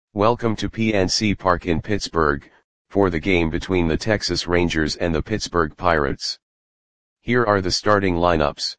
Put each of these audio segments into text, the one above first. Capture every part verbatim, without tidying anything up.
Welcome to P N C Park in Pittsburgh, for the game between the Texas Rangers and the Pittsburgh Pirates. Here are the starting lineups.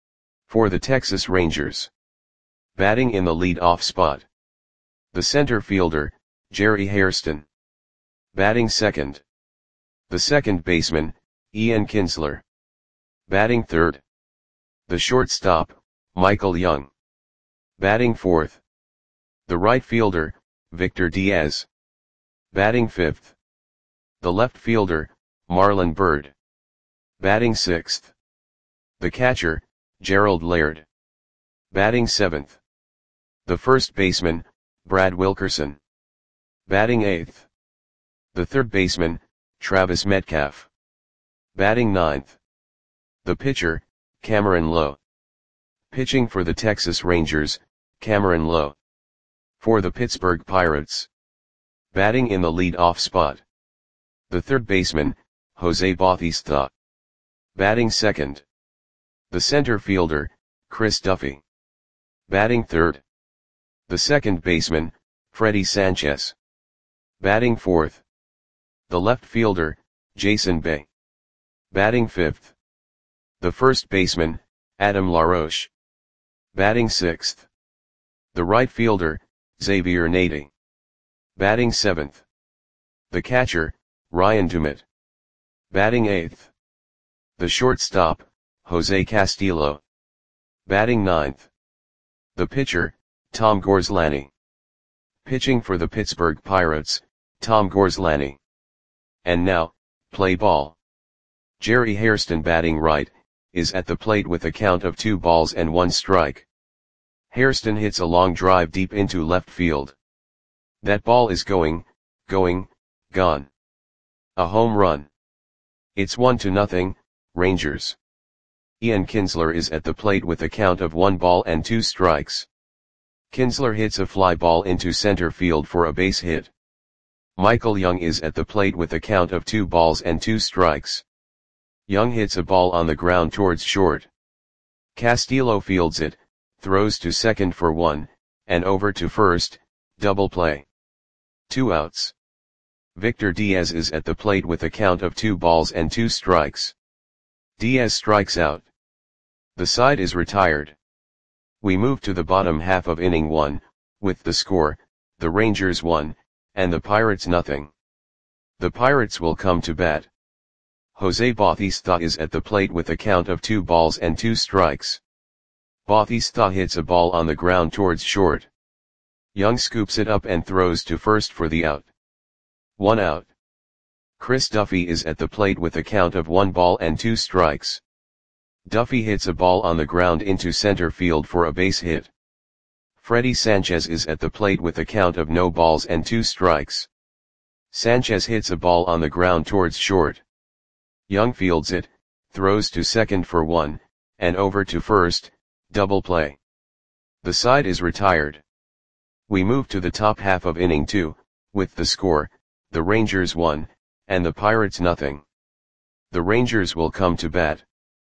For the Texas Rangers. Batting in the lead-off spot. The center fielder, Jerry Hairston. Batting second. The second baseman, Ian Kinsler. Batting third. The shortstop, Michael Young. Batting fourth. The right fielder, Victor Diaz. Batting fifth. The left fielder, Marlon Byrd. Batting sixth. The catcher, Gerald Laird. Batting seventh. The first baseman, Brad Wilkerson. Batting eighth. The third baseman, Travis Metcalf. Batting ninth. The pitcher, Cameron Lowe. Pitching for the Texas Rangers, Cameron Lowe. For the Pittsburgh Pirates. Batting in the lead-off spot. The third baseman, Jose Bautista. Batting second. The center fielder, Chris Duffy. Batting third. The second baseman, Freddie Sanchez. Batting fourth. The left fielder, Jason Bay. Batting fifth. The first baseman, Adam LaRoche. Batting sixth. The right fielder, Xavier Nady. Batting seventh. The catcher, Ryan Dumit. Batting eighth. The shortstop, Jose Castillo. Batting ninth. The pitcher, Tom Gorslany. Pitching for the Pittsburgh Pirates, Tom Gorslany. And now, play ball. Jerry Hairston batting right, is at the plate with a count of two balls and one strike. Hairston hits a long drive deep into left field. That ball is going, going, gone. A home run. It's one to nothing, Rangers. Ian Kinsler is at the plate with a count of one ball and two strikes. Kinsler hits a fly ball into center field for a base hit. Michael Young is at the plate with a count of two balls and two strikes. Young hits a ball on the ground towards short. Castillo fields it, throws to second for one, and over to first, double play. Two outs. Victor Diaz is at the plate with a count of two balls and two strikes. Diaz strikes out. The side is retired. We move to the bottom half of inning one, with the score, the Rangers one, and the Pirates nothing. The Pirates will come to bat. Jose Bautista is at the plate with a count of two balls and two strikes. Bautista hits a ball on the ground towards short. Young scoops it up and throws to first for the out. One out. Chris Duffy is at the plate with a count of one ball and two strikes. Duffy hits a ball on the ground into center field for a base hit. Freddie Sanchez is at the plate with a count of no balls and two strikes. Sanchez hits a ball on the ground towards short. Young fields it, throws to second for one, and over to first, double play. The side is retired. We move to the top half of inning two, with the score, the Rangers one, and the Pirates nothing. The Rangers will come to bat.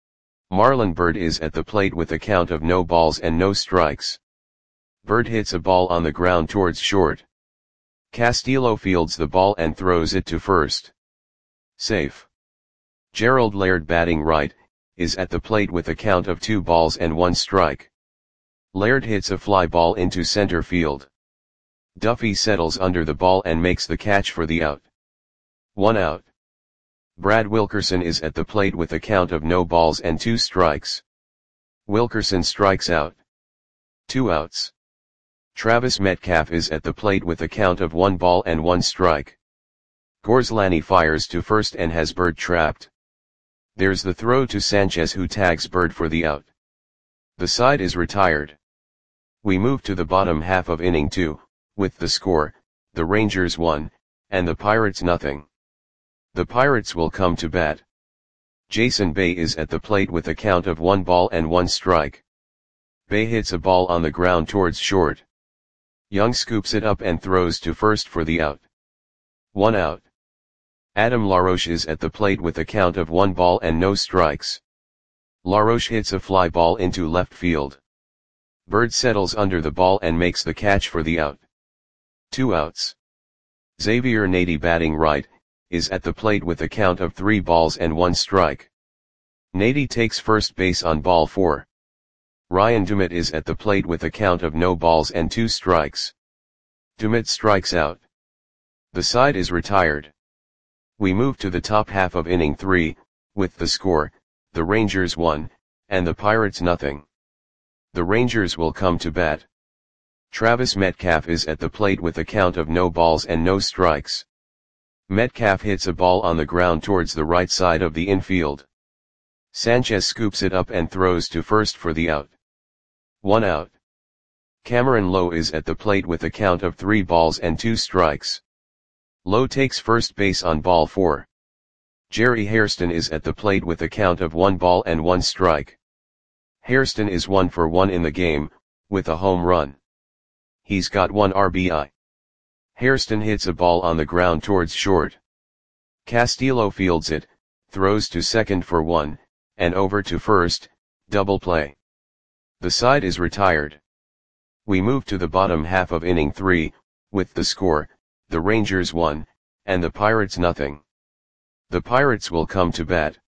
Marlon Byrd is at the plate with a count of no balls and no strikes. Byrd hits a ball on the ground towards short. Castillo fields the ball and throws it to first. Safe. Gerald Laird batting right, is at the plate with a count of two balls and one strike. Laird hits a fly ball into center field. Duffy settles under the ball and makes the catch for the out. One out. Brad Wilkerson is at the plate with a count of no balls and two strikes. Wilkerson strikes out. Two outs. Travis Metcalf is at the plate with a count of one ball and one strike. Gorslany fires to first and has Byrd trapped. There's the throw to Sanchez, who tags Byrd for the out. The side is retired. We move to the bottom half of inning two, with the score, the Rangers one, and the Pirates nothing. The Pirates will come to bat. Jason Bay is at the plate with a count of one ball and one strike. Bay hits a ball on the ground towards short. Young scoops it up and throws to first for the out. One out. Adam LaRoche is at the plate with a count of one ball and no strikes. LaRoche hits a fly ball into left field. Byrd settles under the ball and makes the catch for the out. Two outs. Xavier Nady batting right, is at the plate with a count of three balls and one strike. Nady takes first base on ball four. Ryan Dumit is at the plate with a count of no balls and two strikes. Dumit strikes out. The side is retired. We move to the top half of inning three, with the score, the Rangers one, and the Pirates nothing. The Rangers will come to bat. Travis Metcalf is at the plate with a count of no balls and no strikes. Metcalf hits a ball on the ground towards the right side of the infield. Sanchez scoops it up and throws to first for the out. One out. Cameron Lowe is at the plate with a count of three balls and two strikes. Lowe takes first base on ball four. Jerry Hairston is at the plate with a count of one ball and one strike. Hairston is one for one in the game, with a home run. He's got one R B I. Hairston hits a ball on the ground towards short. Castillo fields it, throws to second for one, and over to first, double play. The side is retired. We move to the bottom half of inning three, with the score, the Rangers one, and the Pirates nothing. The Pirates will come to bat.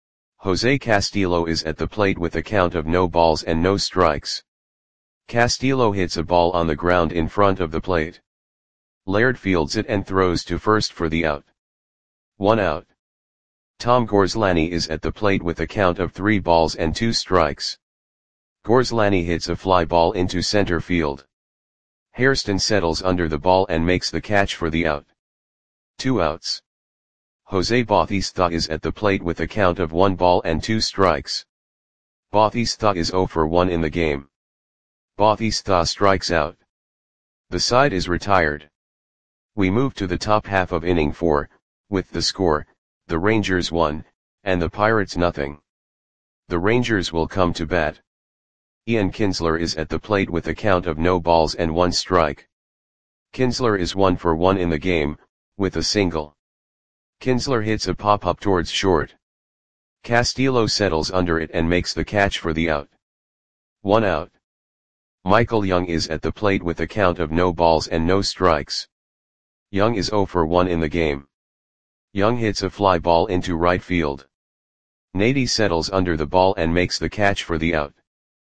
Jose Castillo is at the plate with a count of no balls and no strikes. Castillo hits a ball on the ground in front of the plate. Laird fields it and throws to first for the out. One out. Tom Gorslani is at the plate with a count of three balls and two strikes. Gorslani hits a fly ball into center field. Hairston settles under the ball and makes the catch for the out. Two outs. Jose Bautista is at the plate with a count of one ball and two strikes. Bautista is zero for one in the game. Bautista strikes out. The side is retired. We move to the top half of inning four, with the score, the Rangers one, and the Pirates nothing. The Rangers will come to bat. Ian Kinsler is at the plate with a count of no balls and one strike. Kinsler is one for one in the game, with a single. Kinsler hits a pop-up towards short. Castillo settles under it and makes the catch for the out. One out. Michael Young is at the plate with a count of no balls and no strikes. Young is zero for one in the game. Young hits a fly ball into right field. Nady settles under the ball and makes the catch for the out.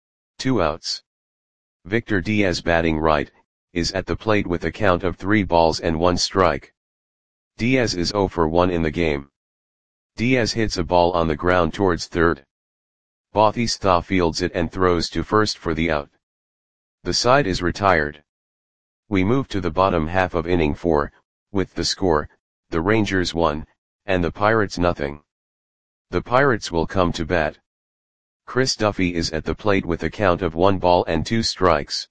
Two outs. Victor Diaz batting right, is at the plate with a count of three balls and one strike. Diaz is zero for one in the game. Diaz hits a ball on the ground towards third. Bautista fields it and throws to first for the out. The side is retired. We move to the bottom half of inning four, with the score, the Rangers one, and the Pirates nothing. The Pirates will come to bat. Chris Duffy is at the plate with a count of one ball and two strikes.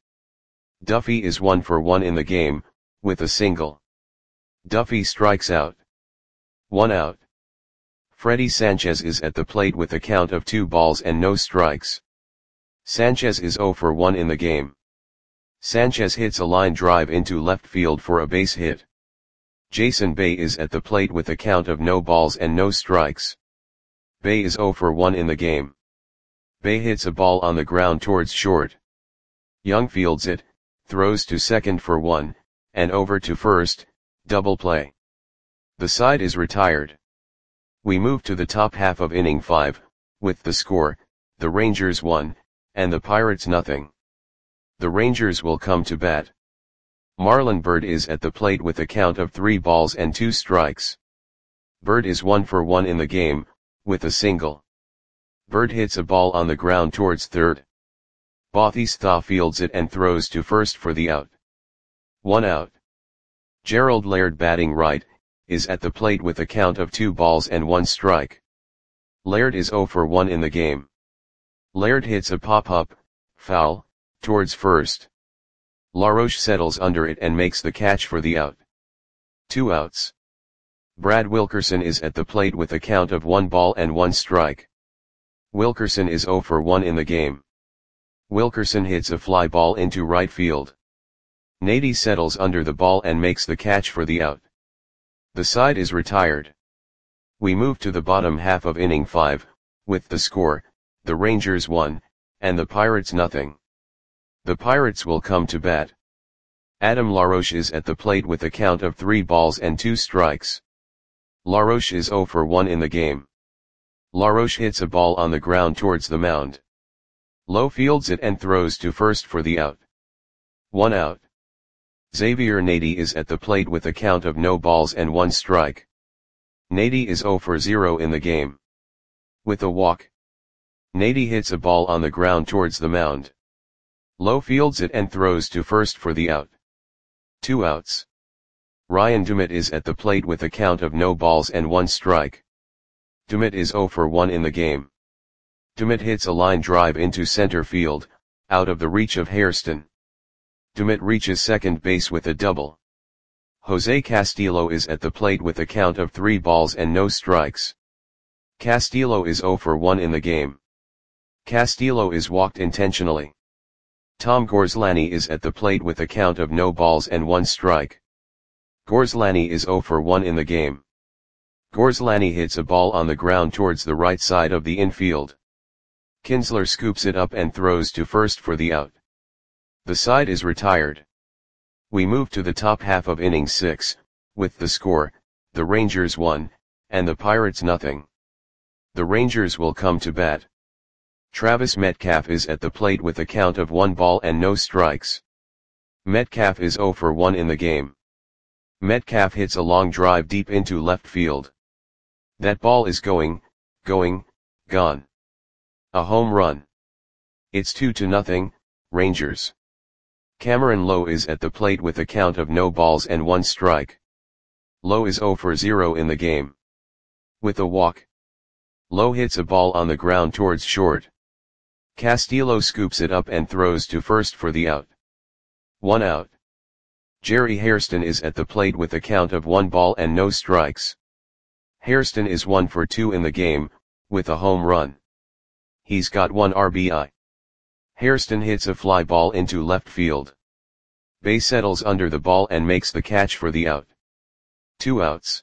Duffy is one for one in the game, with a single. Duffy strikes out. One out. Freddie Sanchez is at the plate with a count of two balls and no strikes. Sanchez is zero for one in the game. Sanchez hits a line drive into left field for a base hit. Jason Bay is at the plate with a count of no balls and no strikes. Bay is zero for one in the game. Bay hits a ball on the ground towards short. Young fields it, throws to second for one, and over to first, double play. The side is retired. We move to the top half of inning five, with the score, the Rangers one, and the Pirates nothing. The Rangers will come to bat. Marlon Byrd is at the plate with a count of three balls and two strikes. Byrd is one for one in the game, with a single. Byrd hits a ball on the ground towards third. Bautista fields it and throws to first for the out. One out. Gerald Laird batting right, is at the plate with a count of two balls and one strike. Laird is zero for one in the game. Laird hits a pop-up, foul, towards first. LaRoche settles under it and makes the catch for the out. Two outs. Brad Wilkerson is at the plate with a count of one ball and one strike. Wilkerson is zero for one in the game. Wilkerson hits a fly ball into right field. Nady settles under the ball and makes the catch for the out. The side is retired. We move to the bottom half of inning five, with the score, the Rangers one, and the Pirates nothing. The Pirates will come to bat. Adam LaRoche is at the plate with a count of three balls and two strikes. LaRoche is zero for one in the game. LaRoche hits a ball on the ground towards the mound. Lowe fields it and throws to first for the out. One out. Xavier Nady is at the plate with a count of no balls and one strike. Nady is zero for zero in the game. With a walk, Nady hits a ball on the ground towards the mound. Lowe fields it and throws to first for the out. Two outs. Ryan Dumit is at the plate with a count of no balls and one strike. Dumit is zero for one in the game. Dumit hits a line drive into center field, out of the reach of Hairston. Dumit reaches second base with a double. Jose Castillo is at the plate with a count of three balls and no strikes. Castillo is zero for one in the game. Castillo is walked intentionally. Tom Gorslani is at the plate with a count of no balls and one strike. Gorslani is zero for one in the game. Gorslani hits a ball on the ground towards the right side of the infield. Kinsler scoops it up and throws to first for the out. The side is retired. We move to the top half of inning six, with the score, the Rangers one, and the Pirates nothing. The Rangers will come to bat. Travis Metcalf is at the plate with a count of one ball and no strikes. Metcalf is zero for one in the game. Metcalf hits a long drive deep into left field. That ball is going, going, gone. A home run. It's two to nothing, Rangers. Cameron Lowe is at the plate with a count of no balls and one strike. Lowe is zero for zero in the game. With a walk, Lowe hits a ball on the ground towards short. Castillo scoops it up and throws to first for the out. One out. Jerry Hairston is at the plate with a count of one ball and no strikes. Hairston is one for two in the game, with a home run. He's got one R B I. Hairston hits a fly ball into left field. Bay settles under the ball and makes the catch for the out. Two outs.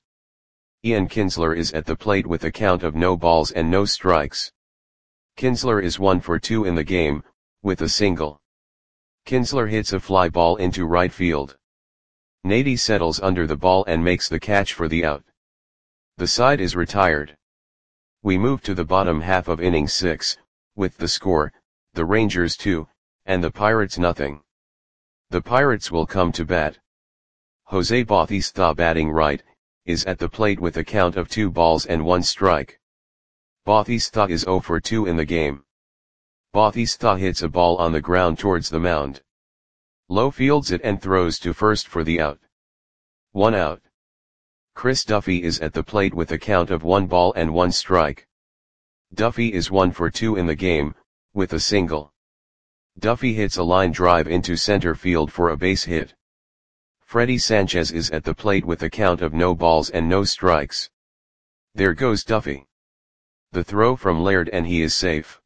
Ian Kinsler is at the plate with a count of no balls and no strikes. Kinsler is one for two in the game, with a single. Kinsler hits a fly ball into right field. Nady settles under the ball and makes the catch for the out. The side is retired. We move to the bottom half of inning six, with the score, the Rangers two, and the Pirates nothing. The Pirates will come to bat. Jose Bautista, batting right, is at the plate with a count of two balls and one strike. Bautista is zero for two in the game. Bautista hits a ball on the ground towards the mound. Lowe fields it and throws to first for the out. One out. Chris Duffy is at the plate with a count of one ball and one strike. Duffy is one for two in the game, with a single. Duffy hits a line drive into center field for a base hit. Freddie Sanchez is at the plate with a count of no balls and no strikes. There goes Duffy. The throw from Laird and he is safe.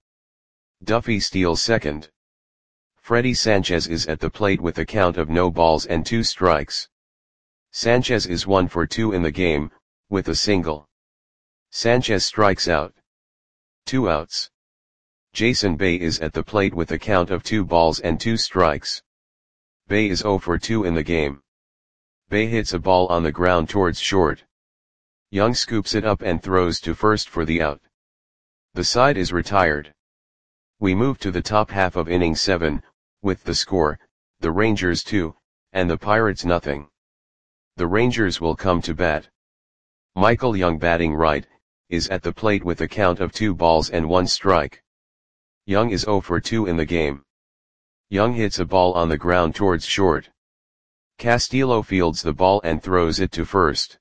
Duffy steals second. Freddie Sanchez is at the plate with a count of no balls and two strikes. Sanchez is one for two in the game, with a single. Sanchez strikes out. Two outs. Jason Bay is at the plate with a count of two balls and two strikes. Bay is zero for two in the game. Bay hits a ball on the ground towards short. Young scoops it up and throws to first for the out. The side is retired. We move to the top half of inning seven, with the score, the Rangers two, and the Pirates nothing. The Rangers will come to bat. Michael Young, batting right, is at the plate with a count of two balls and one strike. Young is zero for two in the game. Young hits a ball on the ground towards short. Castillo fields the ball and throws it to first.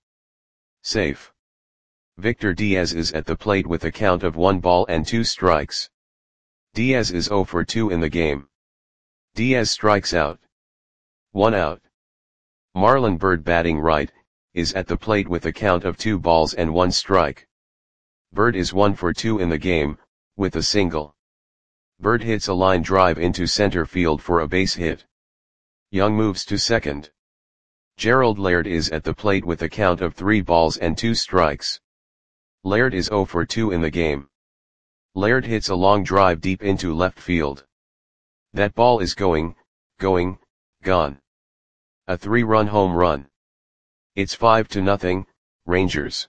Safe. Victor Diaz is at the plate with a count of one ball and two strikes. Diaz is zero for two in the game. Diaz strikes out. One out. Marlon Byrd, batting right, is at the plate with a count of two balls and one strike. Byrd is one for two in the game, with a single. Byrd hits a line drive into center field for a base hit. Young moves to second. Gerald Laird is at the plate with a count of three balls and two strikes. Laird is zero for two in the game. Laird hits a long drive deep into left field. That ball is going, going, gone. A three-run home run. It's five to nothing, Rangers.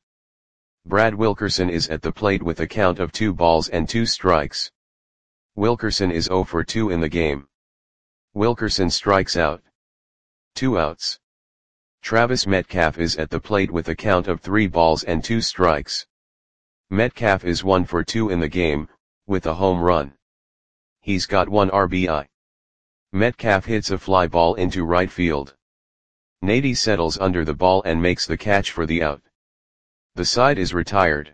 Brad Wilkerson is at the plate with a count of two balls and two strikes. Wilkerson is zero for two in the game. Wilkerson strikes out. Two outs. Travis Metcalf is at the plate with a count of three balls and two strikes. Metcalf is one for two in the game, with a home run. He's got one R B I. Metcalf hits a fly ball into right field. Nady settles under the ball and makes the catch for the out. The side is retired.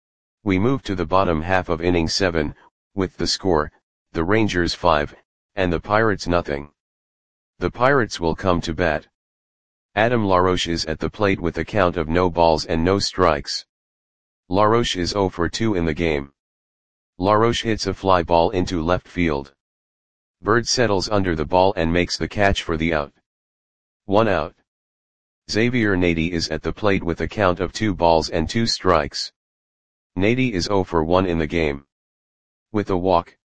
We move to the bottom half of inning seven, with the score, the Rangers five, and the Pirates nothing. The Pirates will come to bat. Adam LaRoche is at the plate with a count of no balls and no strikes. LaRoche is zero for two in the game. LaRoche hits a fly ball into left field. Bird settles under the ball and makes the catch for the out. One out. Xavier Nady is at the plate with a count of two balls and two strikes. Nady is zero for one in the game. With a walk.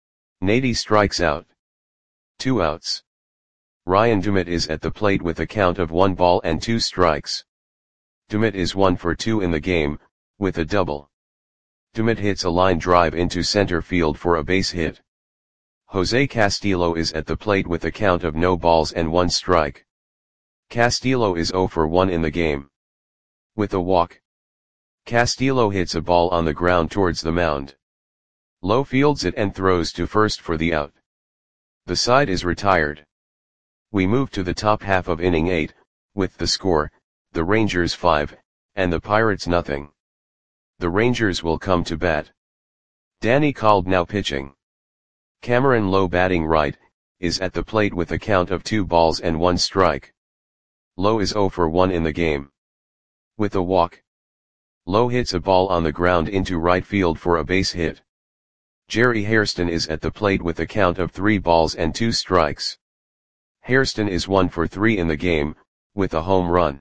Nady strikes out. Two outs. Ryan Dumit is at the plate with a count of one ball and two strikes. Dumit is one for two in the game, with a double. Dumit hits a line drive into center field for a base hit. Jose Castillo is at the plate with a count of no balls and one strike. Castillo is zero for one in the game. With a walk. Castillo hits a ball on the ground towards the mound. Lowe fields it and throws to first for the out. The side is retired. We move to the top half of inning eight, with the score, the Rangers five, and the Pirates nothing. The Rangers will come to bat. Danny Kolb now pitching. Cameron Lowe batting right, is at the plate with a count of two balls and one strike. Lowe is zero for one in the game. With a walk. Lowe hits a ball on the ground into right field for a base hit. Jerry Hairston is at the plate with a count of three balls and two strikes. Hairston is one for three in the game, with a home run.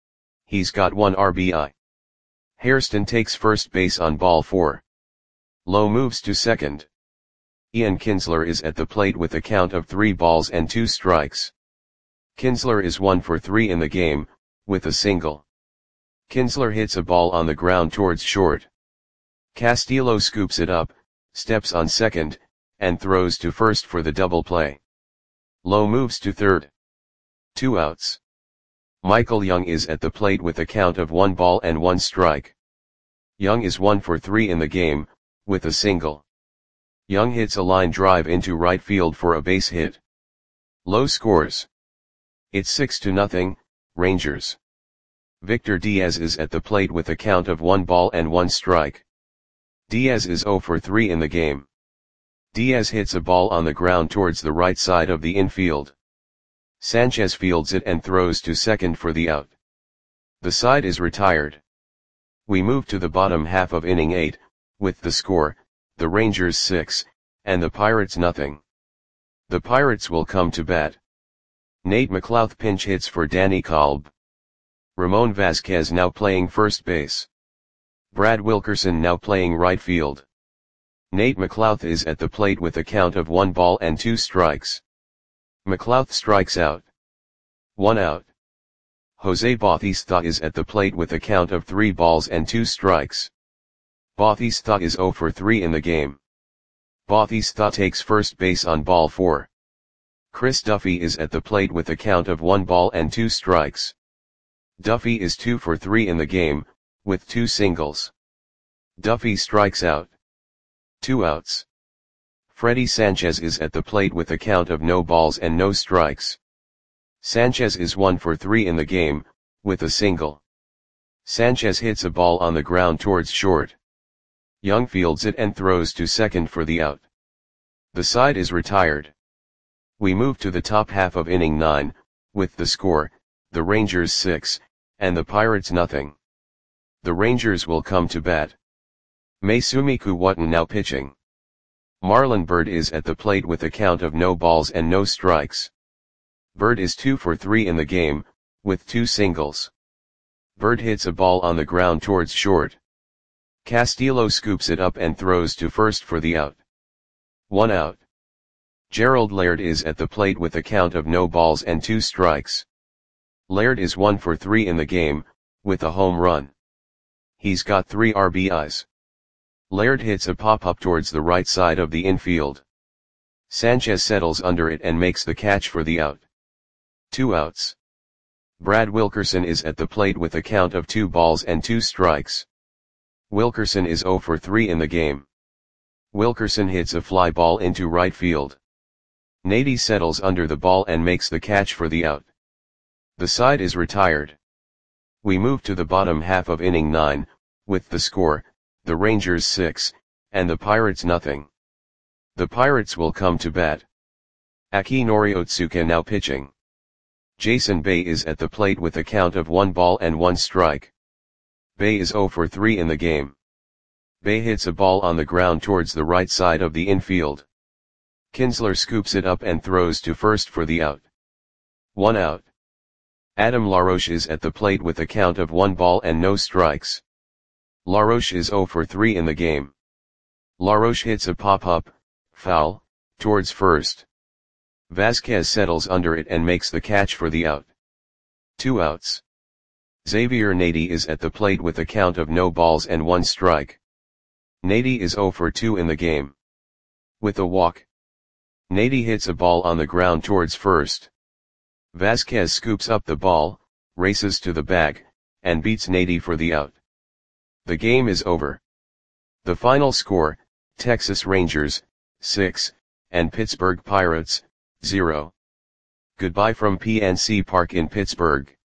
He's got one R B I. Hairston takes first base on ball four. Lowe moves to second. Ian Kinsler is at the plate with a count of three balls and two strikes. Kinsler is one for three in the game, with a single. Kinsler hits a ball on the ground towards short. Castillo scoops it up, steps on second, and throws to first for the double play. Lowe moves to third. Two outs. Michael Young is at the plate with a count of one ball and one strike. Young is one for three in the game, with a single. Young hits a line drive into right field for a base hit. Lowe scores. It's six to nothing, Rangers. Victor Diaz is at the plate with a count of one ball and one strike. Diaz is zero for three in the game. Diaz hits a ball on the ground towards the right side of the infield. Sanchez fields it and throws to second for the out. The side is retired. We move to the bottom half of inning eight, with the score, the Rangers six, and the Pirates nothing. The Pirates will come to bat. Nate McLouth pinch hits for Danny Kolb. Ramon Vasquez now playing first base. Brad Wilkerson now playing right field. Nate McLouth is at the plate with a count of one ball and two strikes. McLouth strikes out. One out. Jose Bautista is at the plate with a count of three balls and two strikes. Bautista is zero for three in the game. Bautista takes first base on ball four. Chris Duffy is at the plate with a count of one ball and two strikes. Duffy is two for three in the game, with two singles. Duffy strikes out. Two outs. Freddie Sanchez is at the plate with a count of no balls and no strikes. Sanchez is one for three in the game, with a single. Sanchez hits a ball on the ground towards short. Young fields it and throws to second for the out. The side is retired. We move to the top half of inning nine, with the score, the Rangers six, and the Pirates nothing. The Rangers will come to bat. Masumiko Wotton now pitching. Marlon Byrd is at the plate with a count of no balls and no strikes. Byrd is two for three in the game, with two singles. Byrd hits a ball on the ground towards short. Castillo scoops it up and throws to first for the out. One out. Gerald Laird is at the plate with a count of no balls and two strikes. Laird is one for three in the game, with a home run. He's got three R B Is. Laird hits a pop-up towards the right side of the infield. Sanchez settles under it and makes the catch for the out. Two outs. Brad Wilkerson is at the plate with a count of two balls and two strikes. Wilkerson is zero for three in the game. Wilkerson hits a fly ball into right field. Nady settles under the ball and makes the catch for the out. The side is retired. We move to the bottom half of inning nine, with the score, the Rangers six, and the Pirates nothing. The Pirates will come to bat. Aki Noriotsuka now pitching. Jason Bay is at the plate with a count of one ball and one strike. Bay is zero for three in the game. Bay hits a ball on the ground towards the right side of the infield. Kinsler scoops it up and throws to first for the out. One out. Adam LaRoche is at the plate with a count of one ball and no strikes. LaRoche is zero for three in the game. LaRoche hits a pop-up, foul, towards first. Vasquez settles under it and makes the catch for the out. Two outs. Xavier Nady is at the plate with a count of no balls and one strike. Nady is zero for two in the game. With a walk. Nady hits a ball on the ground towards first. Vasquez scoops up the ball, races to the bag, and beats Nady for the out. The game is over. The final score, Texas Rangers, six, and Pittsburgh Pirates, zero. Goodbye from P N C Park in Pittsburgh.